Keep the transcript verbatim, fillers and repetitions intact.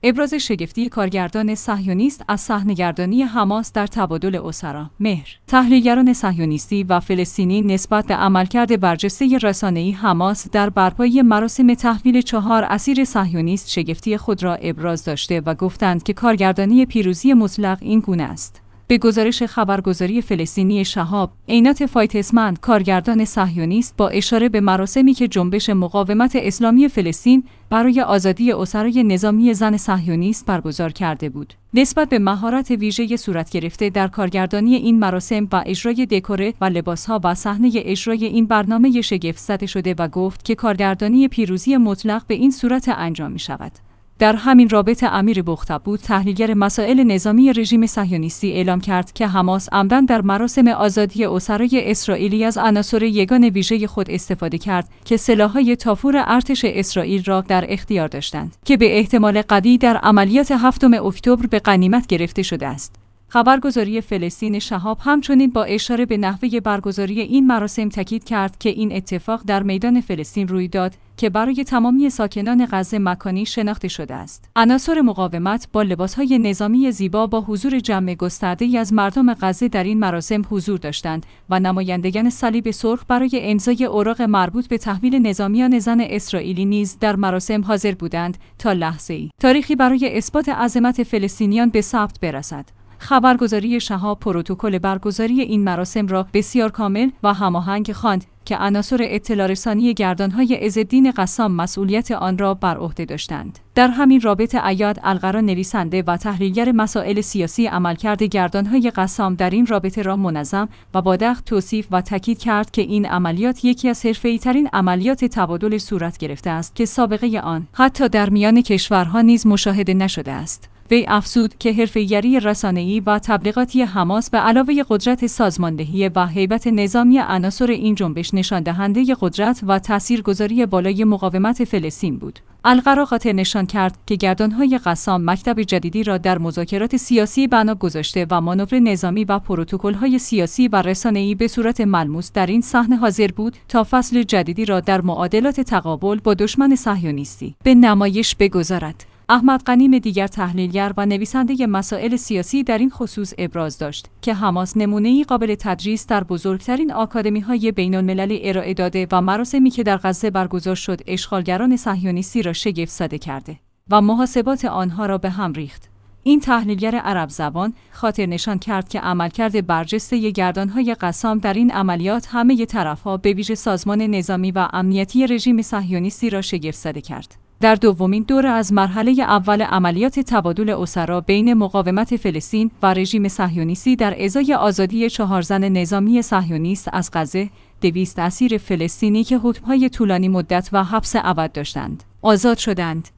ابراز شگفتی کارگردان صهیونیست از صحنه‌گردانی حماس در تبادل اسرا. مهر. تحلیلگران صهیونیستی و فلسطینی نسبت به عملکرد برجسته رسانه‌ای حماس در برپایی مراسم تحویل چهار اسیر صهیونیست شگفتی خود را ابراز داشته و گفتند که کارگردانی پیروزی مطلق این گونه است. به گزارش خبرگزاری فلسطینی شهاب، عینات فایتسمند، کارگردان صهیونیست، با اشاره به مراسمی که جنبش مقاومت اسلامی فلسطین برای آزادی اسرای نظامی زن صهیونیست برگزار کرده بود، نسبت به مهارت ویژه صورت گرفته در کارگردانی این مراسم و اجرای دکوره و لباسها و صحنه اجرای این برنامه شگفت زده شده و گفت که کارگردانی پیروزی مطلق به این صورت انجام می شود. در همین رابطه امیر بختبود، تحلیلگر مسائل نظامی رژیم صهیونیستی، اعلام کرد که حماس عمداً در مراسم آزادی اسرای اسرائیلی از عناصر یگان ویژه خود استفاده کرد که سلاح‌های تافور ارتش اسرائیل را در اختیار داشتند که به احتمال قوی در عملیات هفتم اکتبر به غنیمت گرفته شده است. خبرگزاری فلسطین شهاب همچنین با اشاره به نحوه برگزاری این مراسم تاکید کرد که این اتفاق در میدان فلسطین روی داد که برای تمامی ساکنان غزه مکانی شناخته شده است. عناصر مقاومت با لباسهای نظامی زیبا با حضور جمع گسترده‌ای از مردم غزه در این مراسم حضور داشتند و نمایندگان صلیب سرخ برای امضای اوراق مربوط به تحویل نظامیان زن اسرائیلی نیز در مراسم حاضر بودند تا لحظه‌ای تاریخی برای اثبات عظمت فلسطینیان به ثبت برسد. خبرگزاری شهاب پروتکل برگزاری این مراسم را بسیار کامل و هماهنگ خواند که عناصر اطلاع رسانی گردان‌های عزالدین قسام مسئولیت آن را بر عهده داشتند. در همین رابطه ایاد القرا، نویسنده و تحلیلگر مسائل سیاسی، عملکرد گردان‌های قسام در این رابطه را منظم و با دقت توصیف و تاکید کرد که این عملیات یکی از حرفه‌ای‌ترین عملیات تبادل صورت گرفته است که سابقه آن حتی در میان کشورها نیز مشاهده نشده است. وی افزود که حرفه‌گری رسانه‌ای و تبلیغاتی حماس به علاوه قدرت سازماندهی و هیبت نظامی عناصر این جنبش نشان دهنده قدرت و تاثیرگذاری بالای مقاومت فلسطین بود. القرا قاطع نشان کرد که گردان‌های قسام مکتب جدیدی را در مذاکرات سیاسی بنا گذاشته و مانور نظامی و پروتکل‌های سیاسی و رسانه‌ای به صورت ملموس در این صحنه حاضر بود تا فصل جدیدی را در معادلات تقابل با دشمن صهیونیستی به نمایش بگذارد. احمد غنیم، دیگر تحلیلگر و نویسنده مسائل سیاسی، در این خصوص ابراز داشت که حماس نمونه‌ای قابل تدریس در بزرگترین آکادمی‌های بین‌المللی ارائه داده و مراسمی که در غزه برگزار شد اشغالگران صهیونیستی را شگفت زده کرده و محاسبات آنها را به هم ریخت. این تحلیلگر عرب زبان خاطر نشان کرد که عملکرد برجسته گردان‌های قسام در این عملیات همه طرف‌ها به ویژه سازمان نظامی و امنیتی رژیم صهیونیستی را شگفت زده کرد. در دومین دوره از مرحله اول عملیات تبادل اسرا بین مقاومت فلسطین و رژیم صهیونیستی در ازای آزادی چهار زن نظامی صهیونیست از غزه، دویست اسیر فلسطینی که حکم‌های طولانی مدت و حبس ابد داشتند، آزاد شدند.